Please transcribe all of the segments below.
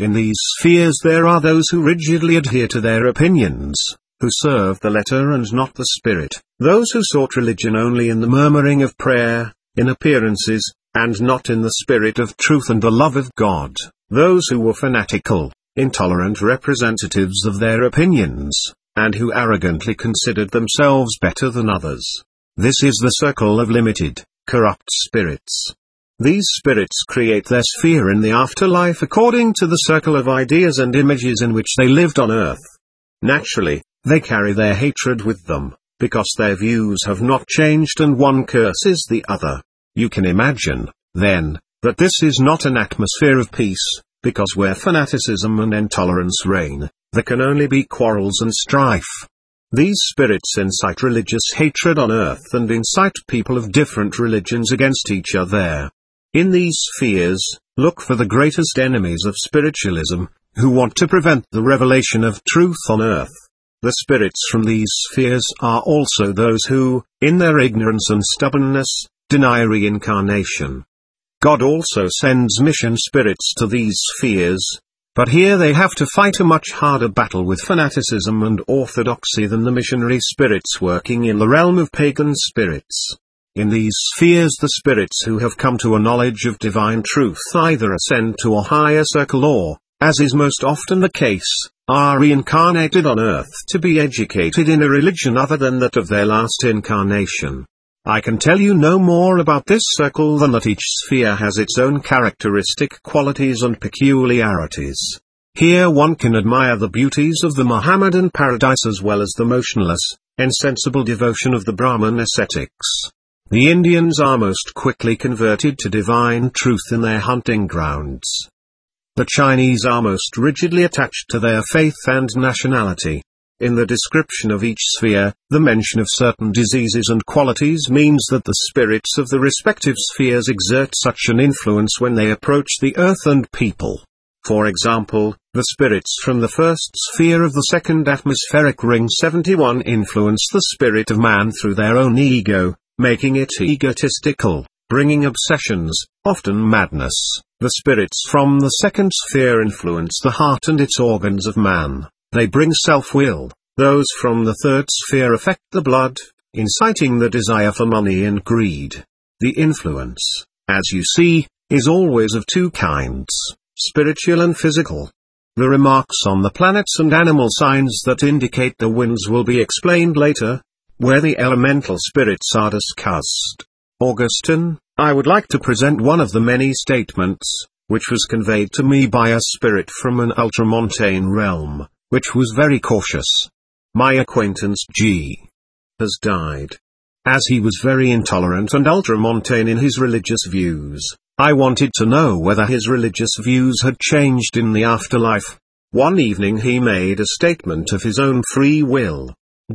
In these spheres there are those who rigidly adhere to their opinions, who serve the letter and not the spirit, those who sought religion only in the murmuring of prayer, in appearances, and not in the spirit of truth and the love of God, those who were fanatical, intolerant representatives of their opinions, and who arrogantly considered themselves better than others. This is the circle of limited, corrupt spirits. These spirits create their sphere in the afterlife according to the circle of ideas and images in which they lived on earth. Naturally, they carry their hatred with them, because their views have not changed and one curses the other. You can imagine, then, that this is not an atmosphere of peace, because where fanaticism and intolerance reign, there can only be quarrels and strife. These spirits incite religious hatred on earth and incite people of different religions against each other. In these spheres, look for the greatest enemies of spiritualism, who want to prevent the revelation of truth on earth. The spirits from these spheres are also those who, in their ignorance and stubbornness, deny reincarnation. God also sends mission spirits to these spheres, but here they have to fight a much harder battle with fanaticism and orthodoxy than the missionary spirits working in the realm of pagan spirits. In these spheres the spirits who have come to a knowledge of divine truth either ascend to a higher circle or, as is most often the case, are reincarnated on earth to be educated in a religion other than that of their last incarnation. I can tell you no more about this circle than that each sphere has its own characteristic qualities and peculiarities. Here one can admire the beauties of the Mohammedan paradise as well as the motionless, insensible devotion of the Brahman ascetics. The Indians are most quickly converted to divine truth in their hunting grounds. The Chinese are most rigidly attached to their faith and nationality. In the description of each sphere, the mention of certain diseases and qualities means that the spirits of the respective spheres exert such an influence when they approach the earth and people. For example, the spirits from the first sphere of the second atmospheric ring 71 influence the spirit of man through their own ego, making it egotistical, bringing obsessions, often madness. The spirits from the second sphere influence the heart and its organs of man. They bring self-will. Those from the third sphere affect the blood, inciting the desire for money and greed. The influence, as you see, is always of two kinds, spiritual and physical. The remarks on the planets and animal signs that indicate the winds will be explained later, where the elemental spirits are discussed. Augustine, I would like to present one of the many statements, which was conveyed to me by a spirit from an ultramontane realm, which was very cautious. My acquaintance G. has died. As he was very intolerant and ultramontane in his religious views, I wanted to know whether his religious views had changed in the afterlife. One evening he made a statement of his own free will.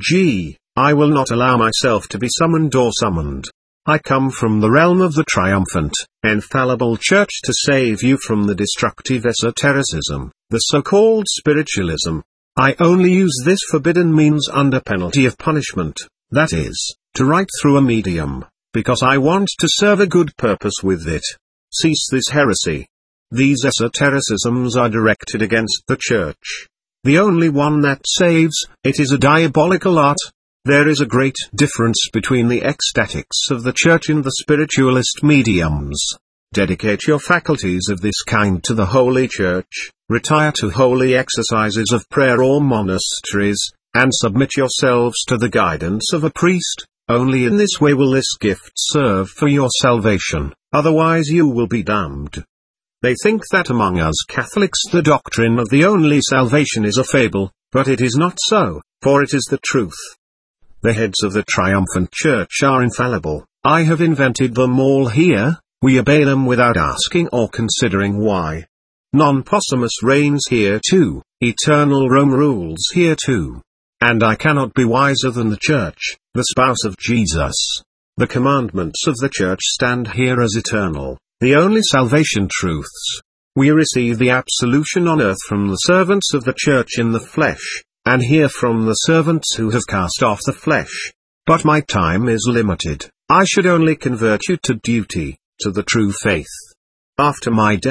G. I will not allow myself to be summoned or summoned. I come from the realm of the triumphant, infallible church to save you from the destructive esotericism, the so-called spiritualism. I only use this forbidden means under penalty of punishment, that is, to write through a medium, because I want to serve a good purpose with it. Cease this heresy. These esotericisms are directed against the church. The only one that saves, it is a diabolical art. There is a great difference between the ecstatics of the church and the spiritualist mediums. Dedicate your faculties of this kind to the Holy Church, retire to holy exercises of prayer or monasteries, and submit yourselves to the guidance of a priest. Only in this way will this gift serve for your salvation, otherwise you will be damned. They think that among us Catholics the doctrine of the only salvation is a fable, but it is not so, for it is the truth. The heads of the triumphant church are infallible. I have invented them all here. We obey them without asking or considering why. Non-possumus reigns here too, eternal Rome rules here too. And I cannot be wiser than the church, the spouse of Jesus. The commandments of the church stand here as eternal, the only salvation truths. We receive the absolution on earth from the servants of the church in the flesh, and hear from the servants who have cast off the flesh. But my time is limited. I should only convert you to duty, to the true faith. After my death,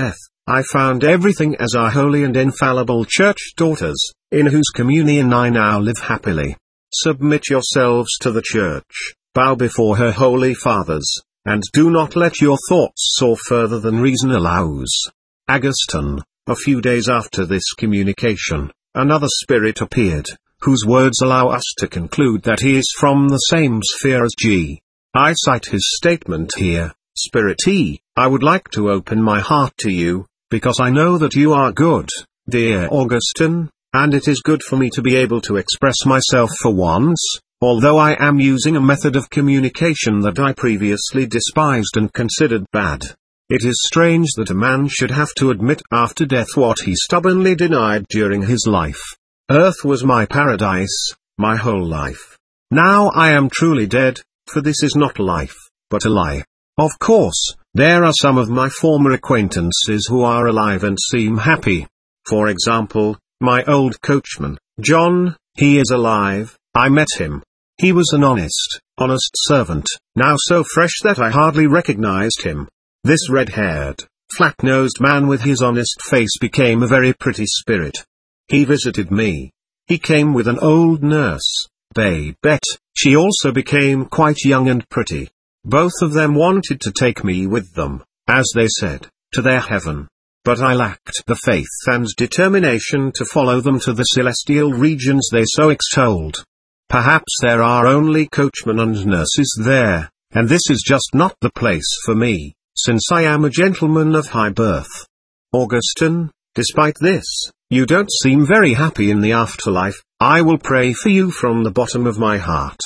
I found everything as our holy and infallible church daughters, in whose communion I now live happily. Submit yourselves to the church, bow before her holy fathers, and do not let your thoughts soar further than reason allows. Augustine. A few days after this communication, another spirit appeared, whose words allow us to conclude that he is from the same sphere as G. I cite his statement here. Spirit E, I would like to open my heart to you, because I know that you are good, dear Augustine, and it is good for me to be able to express myself for once, although I am using a method of communication that I previously despised and considered bad. It is strange that a man should have to admit after death what he stubbornly denied during his life. Earth was my paradise, my whole life. Now I am truly dead, for this is not life, but a lie. Of course, there are some of my former acquaintances who are alive and seem happy. For example, my old coachman, John, he is alive, I met him. He was an honest servant, now so fresh that I hardly recognized him. This red-haired, flat-nosed man with his honest face became a very pretty spirit. He visited me. He came with an old nurse, Babette. She also became quite young and pretty. Both of them wanted to take me with them, as they said, to their heaven. But I lacked the faith and determination to follow them to the celestial regions they so extolled. Perhaps there are only coachmen and nurses there, and this is just not the place for me, since I am a gentleman of high birth. Augustine, despite this, you don't seem very happy in the afterlife. I will pray for you from the bottom of my heart.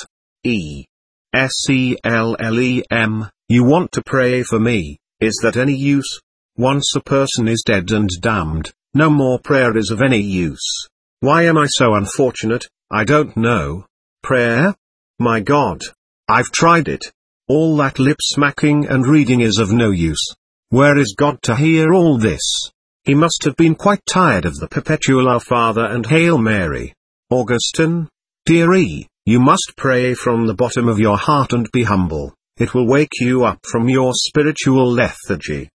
SELLEM, you want to pray for me, is that any use? Once a person is dead and damned, no more prayer is of any use. Why am I so unfortunate? I don't know. Prayer? My God. I've tried it. All that lip-smacking and reading is of no use. Where is God to hear all this? He must have been quite tired of the perpetual Our Father and Hail Mary. Augustine, dear E, you must pray from the bottom of your heart and be humble. It will wake you up from your spiritual lethargy.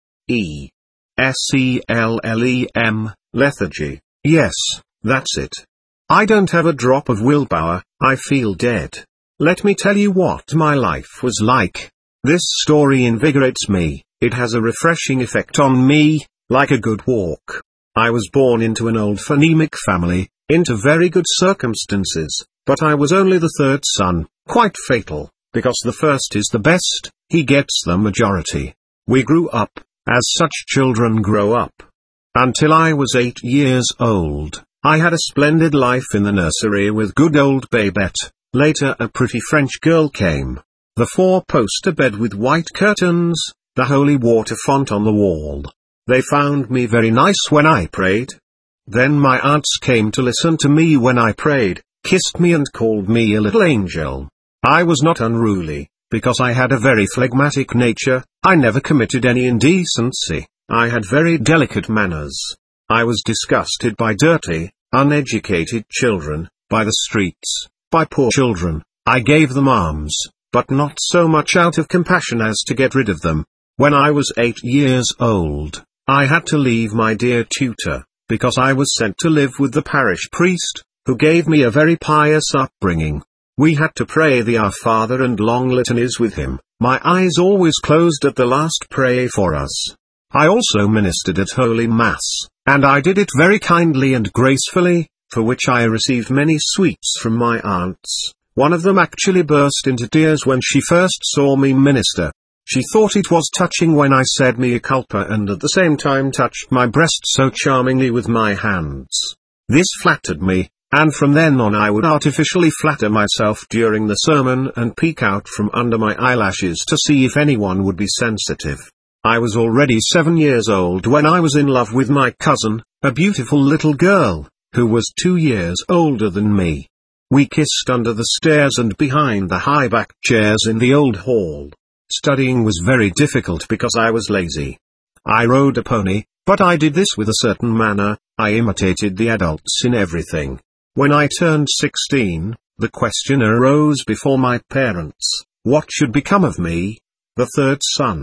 SELLEM, lethargy. Yes, that's it. I don't have a drop of willpower, I feel dead. Let me tell you what my life was like. This story invigorates me, it has a refreshing effect on me, like a good walk. I was born into an old phonemic family, into very good circumstances, but I was only the third son, quite fatal, because the first is the best, he gets the majority. We grew up, as such children grow up. Until I was 8 years old, I had a splendid life in the nursery with good old Babette. Later a pretty French girl came. The 4-poster bed with white curtains, the holy water font on the wall. They found me very nice when I prayed. Then my aunts came to listen to me when I prayed, kissed me and called me a little angel. I was not unruly, because I had a very phlegmatic nature, I never committed any indecency, I had very delicate manners. I was disgusted by dirty, uneducated children, by the streets. By poor children, I gave them alms, but not so much out of compassion as to get rid of them. When I was 8 years old, I had to leave my dear tutor, because I was sent to live with the parish priest, who gave me a very pious upbringing. We had to pray the Our Father and long litanies with him, my eyes always closed at the last pray for us. I also ministered at Holy Mass, and I did it very kindly and gracefully, for which I received many sweets from my aunts. One of them actually burst into tears when she first saw me minister. She thought it was touching when I said mea culpa and at the same time touched my breast so charmingly with my hands. This flattered me, and from then on I would artificially flatter myself during the sermon and peek out from under my eyelashes to see if anyone would be sensitive. I was already 7 years old when I was in love with my cousin, a beautiful little girl, who was 2 years older than me. We kissed under the stairs and behind the high-backed chairs in the old hall. Studying was very difficult because I was lazy. I rode a pony, but I did this with a certain manner, I imitated the adults in everything. When I turned 16, the question arose before my parents, what should become of me? The third son.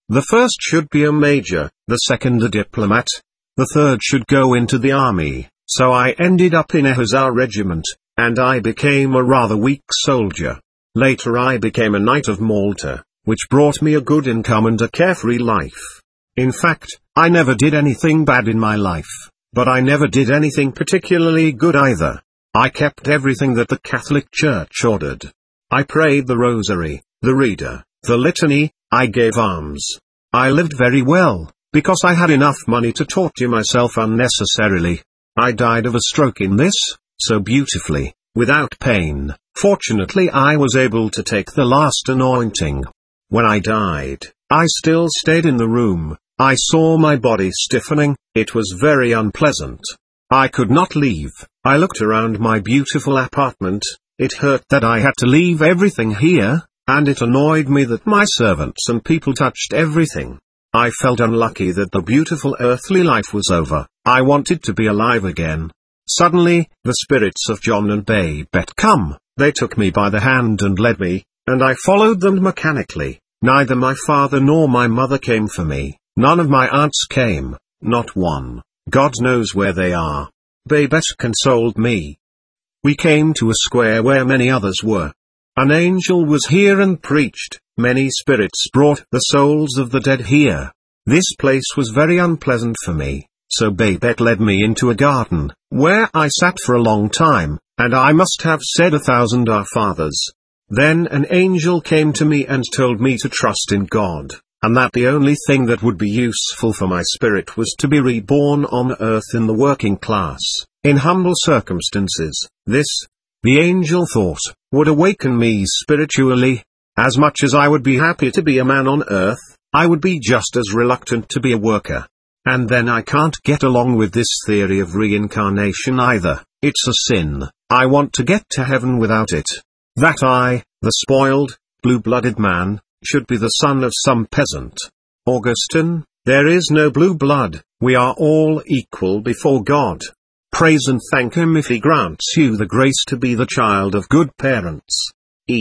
The first should be a major, the second a diplomat, the third should go into the army, so I ended up in a hussar regiment, and I became a rather weak soldier. Later I became a Knight of Malta, which brought me a good income and a carefree life. In fact, I never did anything bad in my life, but I never did anything particularly good either. I kept everything that the Catholic Church ordered. I prayed the rosary, the reader, the litany, I gave alms. I lived very well, because I had enough money to torture myself unnecessarily. I died of a stroke in this, so beautifully, without pain. Fortunately I was able to take the last anointing. When I died, I still stayed in the room. I saw my body stiffening, it was very unpleasant. I could not leave. I looked around my beautiful apartment, it hurt that I had to leave everything here, and it annoyed me that my servants and people touched everything. I felt unlucky that the beautiful earthly life was over. I wanted to be alive again. Suddenly, the spirits of John and Babette come. They took me by the hand and led me, and I followed them mechanically. Neither my father nor my mother came for me. None of my aunts came, not one. God knows where they are. Babette consoled me. We came to a square where many others were. An angel was here and preached. Many spirits brought the souls of the dead here. This place was very unpleasant for me, so Babette led me into a garden, where I sat for a long time, and I must have said 1,000 Our Fathers. Then an angel came to me and told me to trust in God, and that the only thing that would be useful for my spirit was to be reborn on earth in the working class, in humble circumstances. This, the angel thought, would awaken me spiritually. As much as I would be happy to be a man on earth, I would be just as reluctant to be a worker. And then I can't get along with this theory of reincarnation either. It's a sin. I want to get to heaven without it. That I, the spoiled, blue-blooded man, should be the son of some peasant. Augustine, there is no blue blood, we are all equal before God. Praise and thank Him if He grants you the grace to be the child of good parents.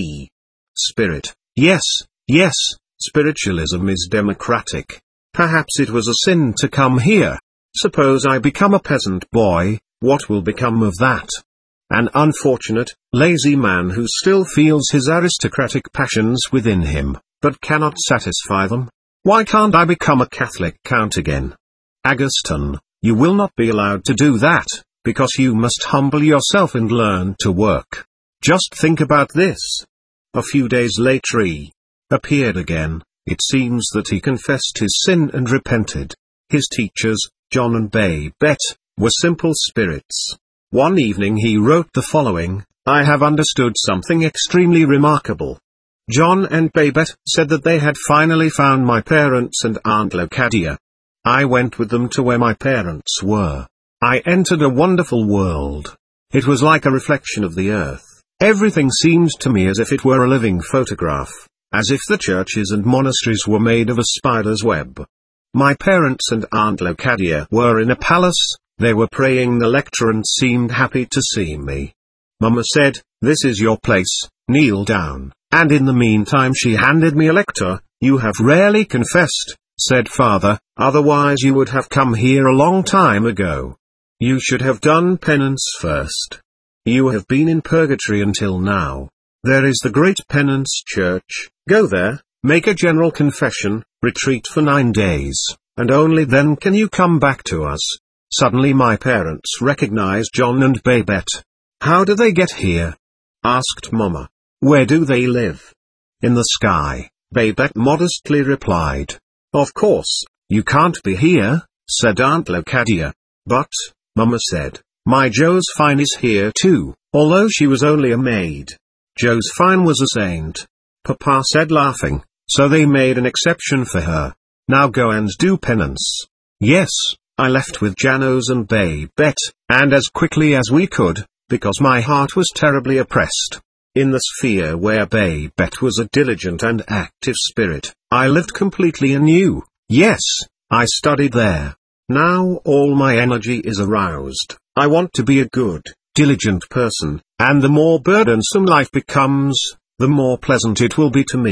Spirit. Yes, yes, spiritualism is democratic. Perhaps it was a sin to come here. Suppose I become a peasant boy, what will become of that? An unfortunate, lazy man who still feels his aristocratic passions within him, but cannot satisfy them. Why can't I become a Catholic count again? Augustine, you will not be allowed to do that, because you must humble yourself and learn to work. Just think about this. A few days later he appeared again. It seems that he confessed his sin and repented. His teachers, John and Babette, were simple spirits. One evening he wrote the following: I have understood something extremely remarkable. John and Babette said that they had finally found my parents and Aunt Locadia. I went with them to where my parents were. I entered a wonderful world. It was like a reflection of the earth. Everything seemed to me as if it were a living photograph, as if the churches and monasteries were made of a spider's web. My parents and Aunt Locadia were in a palace. They were praying the lecture and seemed happy to see me. Mama said, "This is your place, kneel down," and in the meantime she handed me a lecture. "You have rarely confessed," said Father, "otherwise you would have come here a long time ago. You should have done penance first. You have been in purgatory until now. There is the great penance church, go there, make a general confession, retreat for 9 days, and only then can you come back to us." Suddenly my parents recognized John and Babette. "How do they get here?" asked Mama. "Where do they live?" "In the sky," Babette modestly replied. "Of course, you can't be here," said Aunt Locadia. "But," Mama said, "my Josephine is here too, although she was only a maid." Josephine was a saint, Papa said laughing, so they made an exception for her. "Now go and do penance." Yes, I left with Janos and Babette, and as quickly as we could, because my heart was terribly oppressed. In the sphere where Babette was a diligent and active spirit, I lived completely anew. Yes, I studied there. Now all my energy is aroused. I want to be a good, diligent person, and the more burdensome life becomes, the more pleasant it will be to me.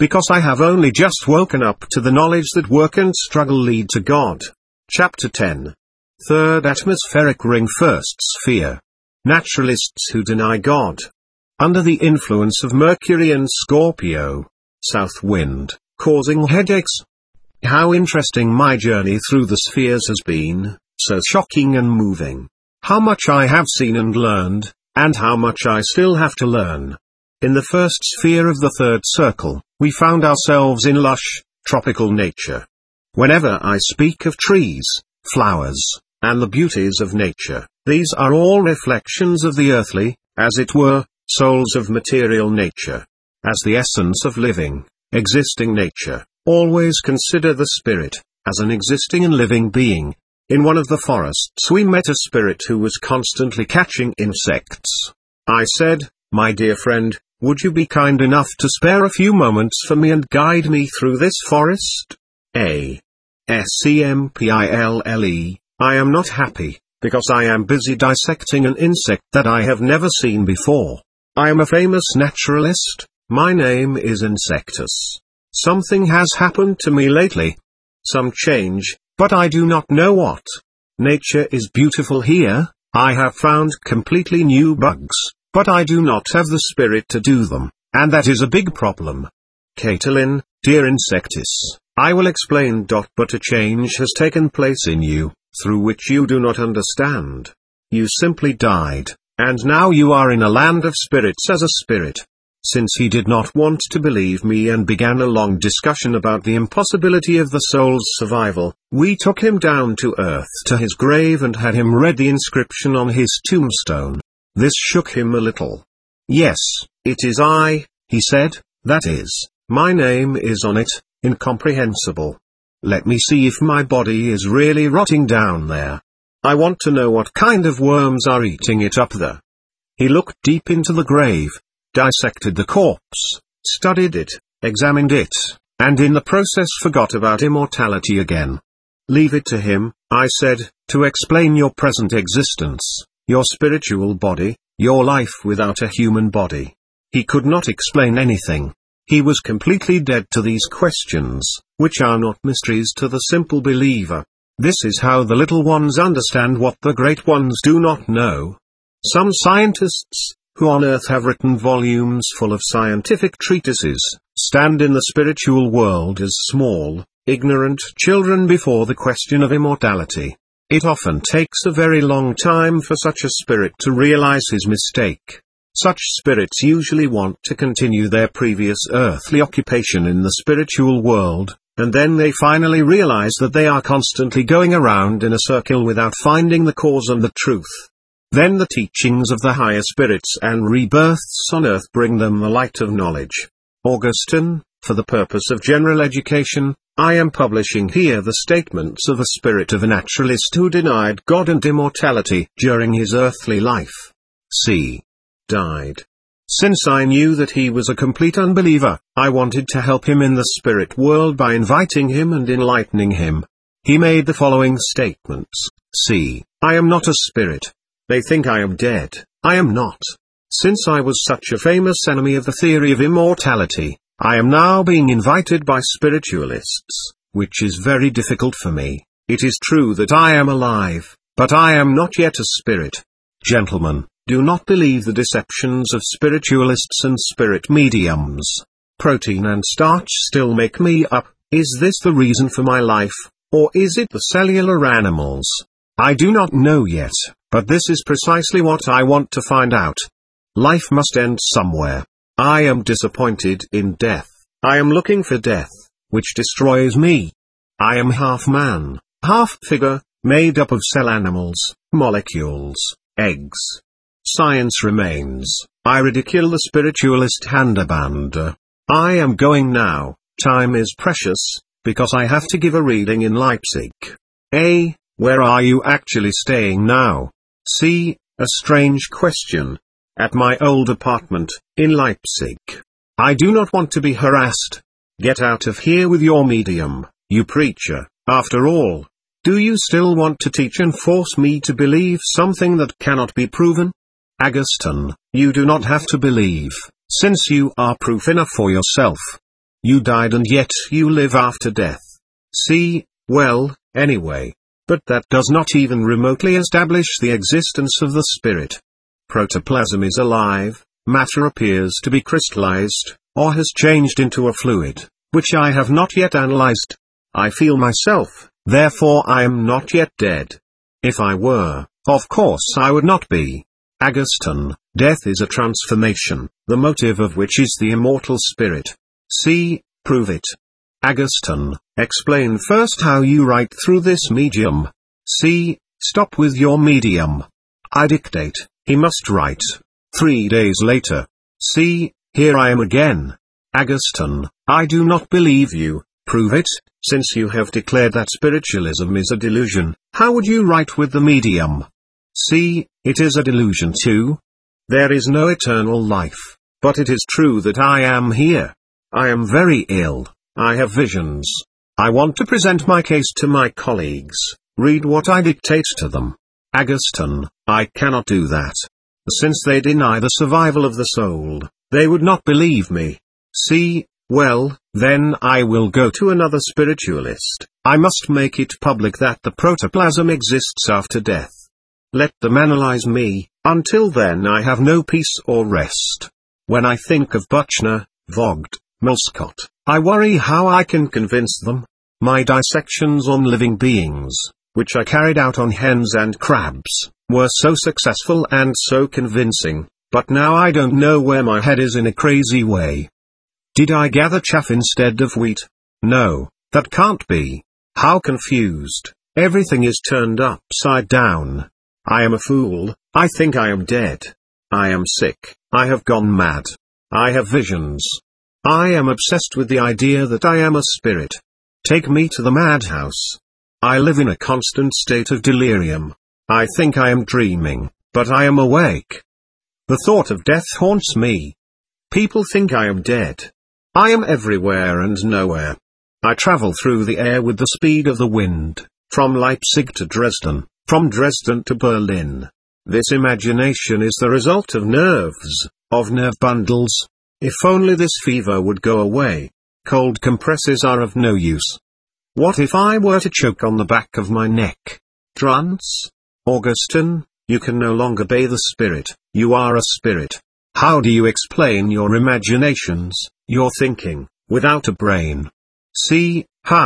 because I have only just woken up to the knowledge that work and struggle lead to God. Chapter 10. Third atmospheric ring, first sphere. Naturalists who deny God. Under the influence of Mercury and Scorpio. South wind, causing headaches. How interesting my journey through the spheres has been, so shocking and moving. How much I have seen and learned, and how much I still have to learn. In the first sphere of the third circle, we found ourselves in lush, tropical nature. Whenever I speak of trees, flowers, and the beauties of nature, these are all reflections of the earthly, as it were, souls of material nature. As the essence of living, existing nature, always consider the spirit, as an existing and living being. In one of the forests we met a spirit who was constantly catching insects. I said, "My dear friend, would you be kind enough to spare a few moments for me and guide me through this forest?" Simpile, I am not happy, because I am busy dissecting an insect that I have never seen before. I am a famous naturalist, my name is Insectus. Something has happened to me lately. Some change, but I do not know what. Nature is beautiful here, I have found completely new bugs, but I do not have the spirit to do them, and that is a big problem. Caitlin, dear Insectus, I will explain. But a change has taken place in you, through which you do not understand. You simply died, and now you are in a land of spirits as a spirit. Since he did not want to believe me and began a long discussion about the impossibility of the soul's survival, we took him down to earth to his grave and had him read the inscription on his tombstone. This shook him a little. "Yes, it is I," he said, "that is, my name is on it, incomprehensible. Let me see if my body is really rotting down there. I want to know what kind of worms are eating it up there." He looked deep into the grave, dissected the corpse, studied it, examined it, and in the process forgot about immortality again. "Leave it to him," I said, "to explain your present existence, your spiritual body, your life without a human body." He could not explain anything. He was completely dead to these questions, which are not mysteries to the simple believer. This is how the little ones understand what the great ones do not know. Some scientists, who on earth have written volumes full of scientific treatises, stand in the spiritual world as small, ignorant children before the question of immortality. It often takes a very long time for such a spirit to realize his mistake. Such spirits usually want to continue their previous earthly occupation in the spiritual world, and then they finally realize that they are constantly going around in a circle without finding the cause and the truth. Then the teachings of the higher spirits and rebirths on earth bring them the light of knowledge. Augustine, for the purpose of general education, I am publishing here the statements of a spirit of a naturalist who denied God and immortality during his earthly life. C. Died. Since I knew that he was a complete unbeliever, I wanted to help him in the spirit world by inviting him and enlightening him. He made the following statements. C. I am not a spirit. They think I am dead. I am not. Since I was such a famous enemy of the theory of immortality, I am now being invited by spiritualists, which is very difficult for me. It is true that I am alive, but I am not yet a spirit. Gentlemen, do not believe the deceptions of spiritualists and spirit mediums. Protein and starch still make me up. Is this the reason for my life, or is it the cellular animals? I do not know yet, but this is precisely what I want to find out. Life must end somewhere. I am disappointed in death. I am looking for death, which destroys me. I am half man, half figure, made up of cell animals, molecules, eggs. Science remains. I ridicule the spiritualist Handabander. I am going now. Time is precious, because I have to give a reading in Leipzig. A. Where are you actually staying now? C. A strange question. At my old apartment, in Leipzig. I do not want to be harassed. Get out of here with your medium, you preacher. After all, do you still want to teach and force me to believe something that cannot be proven? Augustine, you do not have to believe, since you are proof enough for yourself. You died and yet you live after death. See, well, anyway. But that does not even remotely establish the existence of the spirit. Protoplasm is alive, matter appears to be crystallized, or has changed into a fluid, which I have not yet analyzed. I feel myself, therefore I am not yet dead. If I were, of course I would not be. Augustine, death is a transformation, the motive of which is the immortal spirit. See, prove it. Augustine, explain first how you write through this medium. See, stop with your medium. I dictate, he must write. 3 days later. See, here I am again. Augustine, I do not believe you, prove it, since you have declared that spiritualism is a delusion, how would you write with the medium? See, it is a delusion too. There is no eternal life, but it is true that I am here. I am very ill, I have visions. I want to present my case to my colleagues, read what I dictate to them. Augustine, I cannot do that. Since they deny the survival of the soul, they would not believe me. See, well, then I will go to another spiritualist. I must make it public that the protoplasm exists after death. Let them analyze me. Until then I have no peace or rest. When I think of Buchner, Vogt, Millscott, I worry how I can convince them. My dissections on living beings, which I carried out on hens and crabs, were so successful and so convincing, but now I don't know where my head is in a crazy way. Did I gather chaff instead of wheat? No, that can't be. How confused. Everything is turned upside down. I am a fool, I think I am dead. I am sick, I have gone mad. I have visions. I am obsessed with the idea that I am a spirit. Take me to the madhouse. I live in a constant state of delirium. I think I am dreaming, but I am awake. The thought of death haunts me. People think I am dead. I am everywhere and nowhere. I travel through the air with the speed of the wind, from Leipzig to Dresden, from Dresden to Berlin. This imagination is the result of nerves, of nerve bundles. If only this fever would go away. Cold compresses are of no use. What if I were to choke on the back of my neck? Trance? Augustine, you can no longer be the spirit, you are a spirit. How do you explain your imaginations, your thinking, without a brain? See,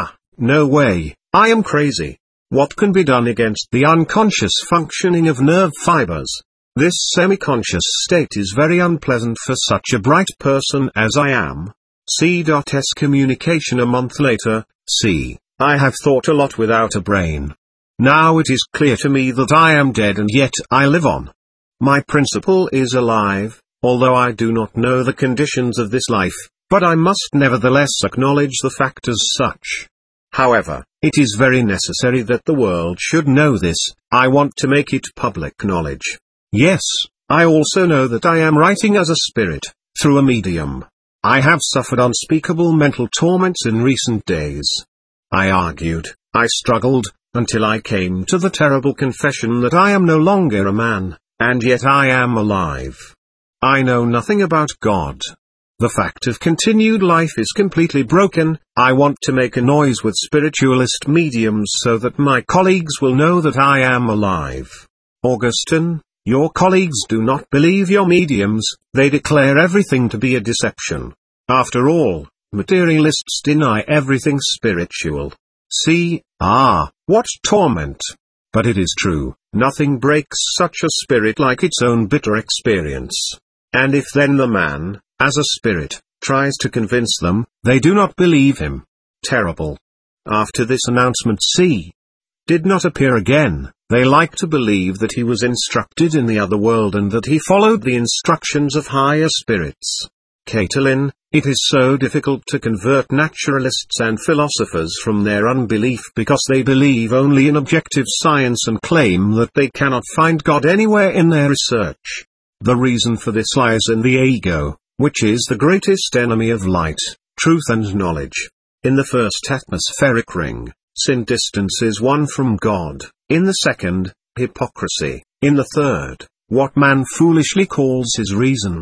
no way, I am crazy. What can be done against the unconscious functioning of nerve fibers? This semi-conscious state is very unpleasant for such a bright person as I am. C.S. communication a month later. See, I have thought a lot without a brain. Now it is clear to me that I am dead and yet I live on. My principle is alive, although I do not know the conditions of this life, but I must nevertheless acknowledge the fact as such. However, it is very necessary that the world should know this. I want to make it public knowledge. Yes, I also know that I am writing as a spirit, through a medium. I have suffered unspeakable mental torments in recent days. I argued, I struggled, until I came to the terrible confession that I am no longer a man, and yet I am alive. I know nothing about God. The fact of continued life is completely broken. I want to make a noise with spiritualist mediums so that my colleagues will know that I am alive. Augustine, your colleagues do not believe your mediums, they declare everything to be a deception. After all, materialists deny everything spiritual. See, what torment! But it is true, nothing breaks such a spirit like its own bitter experience. And if then the man, as a spirit, tries to convince them, they do not believe him. Terrible. After this announcement C. did not appear again, they like to believe that he was instructed in the other world and that he followed the instructions of higher spirits. Catiline, it is so difficult to convert naturalists and philosophers from their unbelief because they believe only in objective science and claim that they cannot find God anywhere in their research. The reason for this lies in the ego, which is the greatest enemy of light, truth and knowledge. In the first atmospheric ring, sin distances one from God. In the second, hypocrisy. In the third, what man foolishly calls his reason.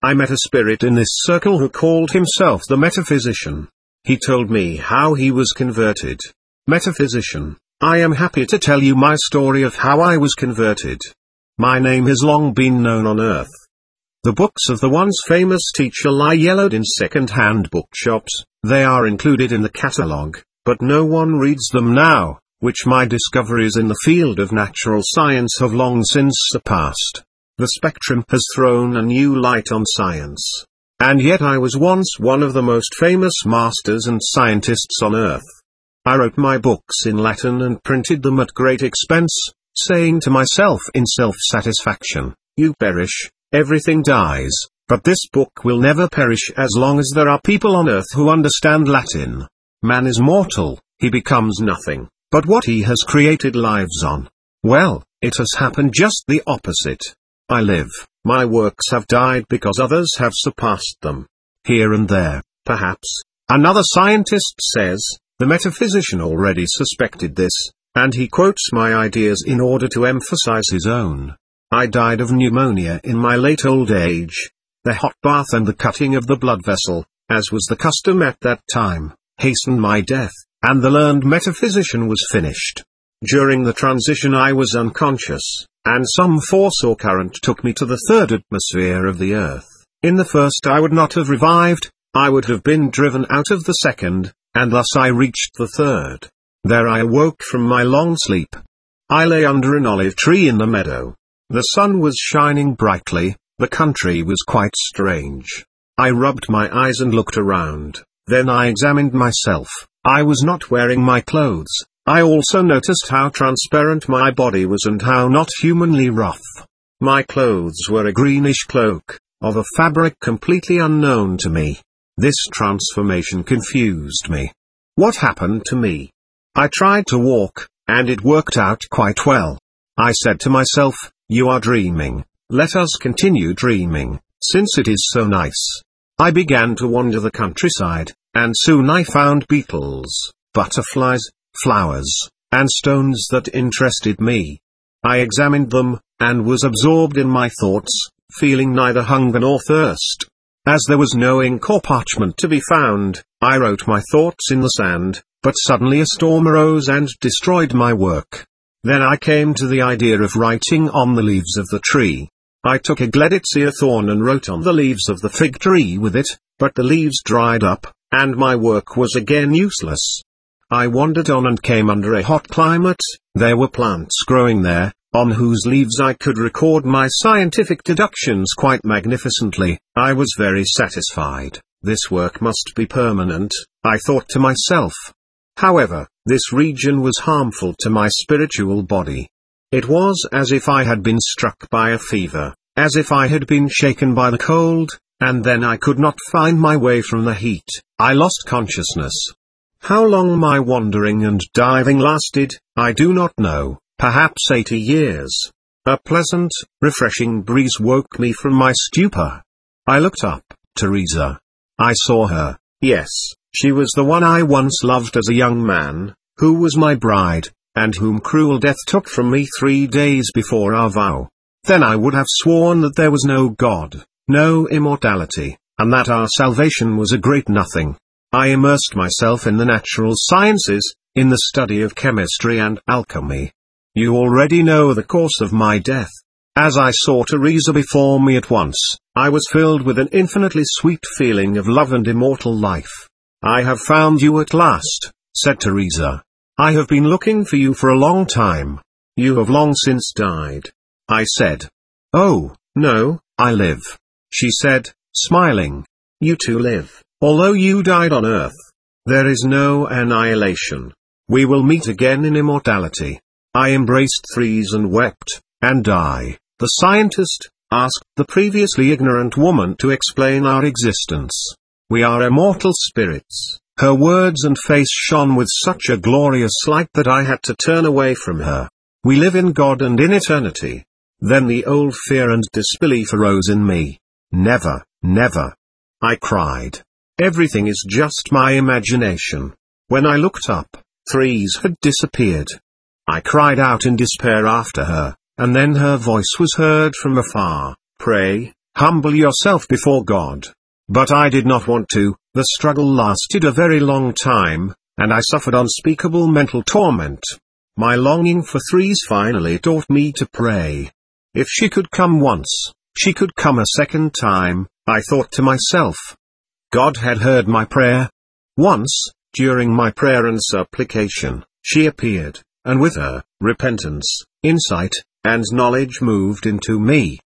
I met a spirit in this circle who called himself the metaphysician. He told me how he was converted. Metaphysician, I am happy to tell you my story of how I was converted. My name has long been known on earth. The books of the once famous teacher lie yellowed in second-hand bookshops. They are included in the catalogue, but no one reads them now, which my discoveries in the field of natural science have long since surpassed. The spectrum has thrown a new light on science. And yet I was once one of the most famous masters and scientists on earth. I wrote my books in Latin and printed them at great expense, saying to myself in self-satisfaction, you perish, everything dies, but this book will never perish as long as there are people on earth who understand Latin. Man is mortal, he becomes nothing, but what he has created lives on. Well, it has happened just the opposite. I live, my works have died because others have surpassed them. Here and there, perhaps, another scientist says, the metaphysician already suspected this, and he quotes my ideas in order to emphasize his own. I died of pneumonia in my late old age. The hot bath and the cutting of the blood vessel, as was the custom at that time, hastened my death, and the learned metaphysician was finished. During the transition I was unconscious, and some force or current took me to the third atmosphere of the earth. In the first I would not have revived, I would have been driven out of the second, and thus I reached the third. There I awoke from my long sleep. I lay under an olive tree in the meadow. The sun was shining brightly, the country was quite strange. I rubbed my eyes and looked around, then I examined myself. I was not wearing my clothes. I also noticed how transparent my body was and how not humanly rough. My clothes were a greenish cloak, of a fabric completely unknown to me. This transformation confused me. What happened to me? I tried to walk, and it worked out quite well. I said to myself, you are dreaming, let us continue dreaming, since it is so nice. I began to wander the countryside, and soon I found beetles, butterflies, flowers, and stones that interested me. I examined them, and was absorbed in my thoughts, feeling neither hunger nor thirst. As there was no ink or parchment to be found, I wrote my thoughts in the sand, but suddenly a storm arose and destroyed my work. Then I came to the idea of writing on the leaves of the tree. I took a Gleditsia thorn and wrote on the leaves of the fig tree with it, but the leaves dried up, and my work was again useless. I wandered on and came under a hot climate. There were plants growing there, on whose leaves I could record my scientific deductions quite magnificently. I was very satisfied. This work must be permanent, I thought to myself. However, this region was harmful to my spiritual body. It was as if I had been struck by a fever, as if I had been shaken by the cold, and then I could not find my way from the heat. I lost consciousness. How long my wandering and diving lasted, I do not know, perhaps 80 years. A pleasant, refreshing breeze woke me from my stupor. I looked up. Teresa. I saw her. Yes, she was the one I once loved as a young man, who was my bride, and whom cruel death took from me 3 days before our vow. Then I would have sworn that there was no God, no immortality, and that our salvation was a great nothing. I immersed myself in the natural sciences, in the study of chemistry and alchemy. You already know the course of my death. As I saw Teresa before me at once, I was filled with an infinitely sweet feeling of love and immortal life. I have found you at last, said Teresa. I have been looking for you for a long time. You have long since died. I said. Oh, no, I live. She said, smiling. You too live, although you died on earth. There is no annihilation. We will meet again in immortality. I embraced Threes and wept. And I, the scientist, asked the previously ignorant woman to explain our existence. We are immortal spirits. Her words and face shone with such a glorious light that I had to turn away from her. We live in God and in eternity. Then the old fear and disbelief arose in me. Never, never. I cried. Everything is just my imagination. When I looked up, Threes had disappeared. I cried out in despair after her, and then her voice was heard from afar. Pray, Humble yourself before God. But I did not want to. The struggle lasted a very long time, and I suffered unspeakable mental torment. My longing for threes finally taught me to pray. If she could come once, she could come a second time, I thought to myself. God had heard my prayer. Once, during my prayer and supplication, she appeared, and with her, repentance, insight, and knowledge moved into me.